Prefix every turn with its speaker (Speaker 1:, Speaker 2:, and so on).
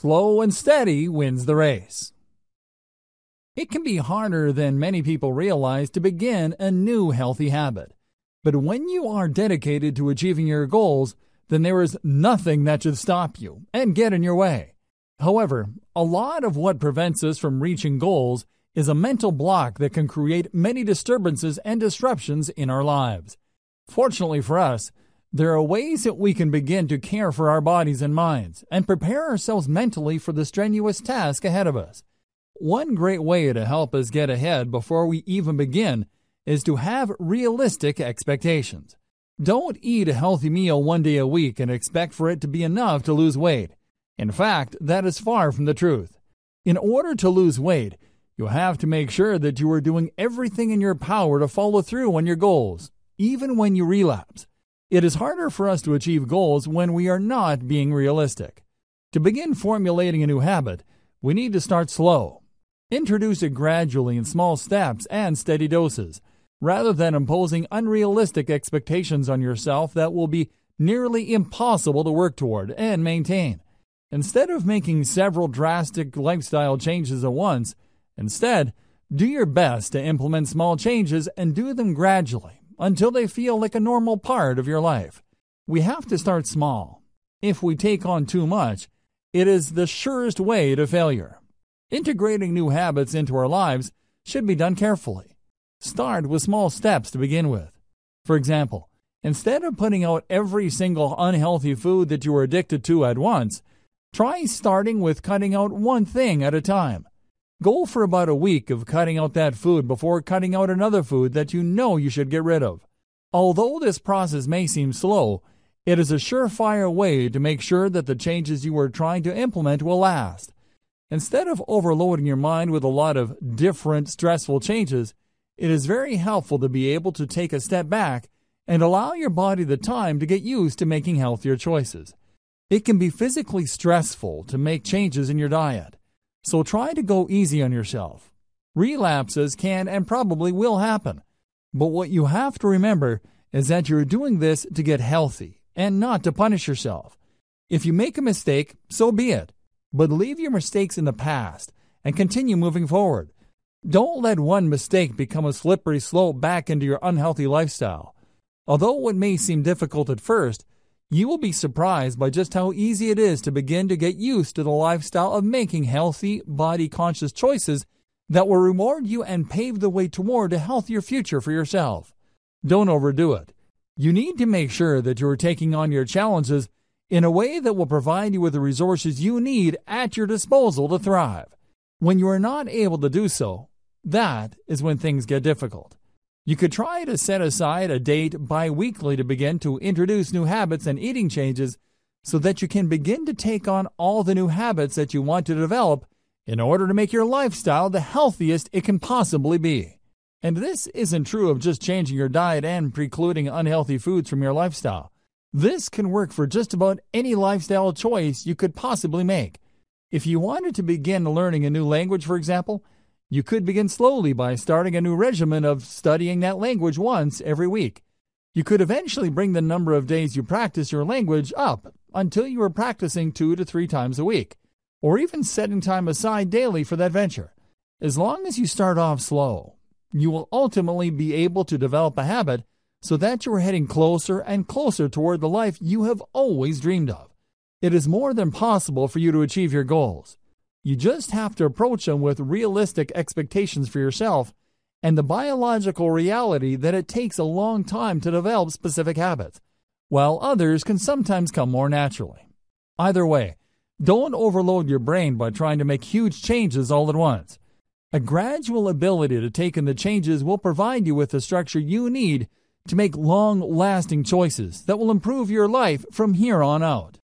Speaker 1: Slow and steady wins the race. It can be harder than many people realize to begin a new healthy habit. But when you are dedicated to achieving your goals, then there is nothing that should stop you and get in your way. However, a lot of what prevents us from reaching goals is a mental block that can create many disturbances and disruptions in our lives. Fortunately for us, there are ways that we can begin to care for our bodies and minds and prepare ourselves mentally for the strenuous task ahead of us. One great way to help us get ahead before we even begin is to have realistic expectations. Don't eat a healthy meal one day a week and expect for it to be enough to lose weight. In fact, that is far from the truth. In order to lose weight, you have to make sure that you are doing everything in your power to follow through on your goals, even when you relapse. It is harder for us to achieve goals when we are not being realistic. To begin formulating a new habit, we need to start slow. Introduce it gradually in small steps and steady doses, rather than imposing unrealistic expectations on yourself that will be nearly impossible to work toward and maintain. Instead of making several drastic lifestyle changes at once, instead, do your best to implement small changes and do them gradually until they feel like a normal part of your life. We have to start small. If we take on too much, it is the surest way to failure. Integrating new habits into our lives should be done carefully. Start with small steps to begin with. For example, instead of putting out every single unhealthy food that you are addicted to at once, try starting with cutting out one thing at a time. Go for about a week of cutting out that food before cutting out another food that you know you should get rid of. Although this process may seem slow, it is a surefire way to make sure that the changes you are trying to implement will last. Instead of overloading your mind with a lot of different stressful changes, it is very helpful to be able to take a step back and allow your body the time to get used to making healthier choices. It can be physically stressful to make changes in your diet, so try to go easy on yourself. Relapses can and probably will happen, but what you have to remember is that you're doing this to get healthy and not to punish yourself. If you make a mistake, so be it, but leave your mistakes in the past and continue moving forward. Don't let one mistake become a slippery slope back into your unhealthy lifestyle. Although it may seem difficult at first, you will be surprised by just how easy it is to begin to get used to the lifestyle of making healthy, body-conscious choices that will reward you and pave the way toward a healthier future for yourself. Don't overdo it. You need to make sure that you are taking on your challenges in a way that will provide you with the resources you need at your disposal to thrive. When you are not able to do so, that is when things get difficult. You could try to set aside a date bi-weekly to begin to introduce new habits and eating changes so that you can begin to take on all the new habits that you want to develop in order to make your lifestyle the healthiest it can possibly be. And this isn't true of just changing your diet and precluding unhealthy foods from your lifestyle. This can work for just about any lifestyle choice you could possibly make. If you wanted to begin learning a new language, for example, you could begin slowly by starting a new regimen of studying that language once every week. You could eventually bring the number of days you practice your language up until you are practicing 2 to 3 times a week, or even setting time aside daily for that venture. As long as you start off slow, you will ultimately be able to develop a habit so that you are heading closer and closer toward the life you have always dreamed of. It is more than possible for you to achieve your goals. You just have to approach them with realistic expectations for yourself and the biological reality that it takes a long time to develop specific habits, while others can sometimes come more naturally. Either way, don't overload your brain by trying to make huge changes all at once. A gradual ability to take in the changes will provide you with the structure you need to make long-lasting choices that will improve your life from here on out.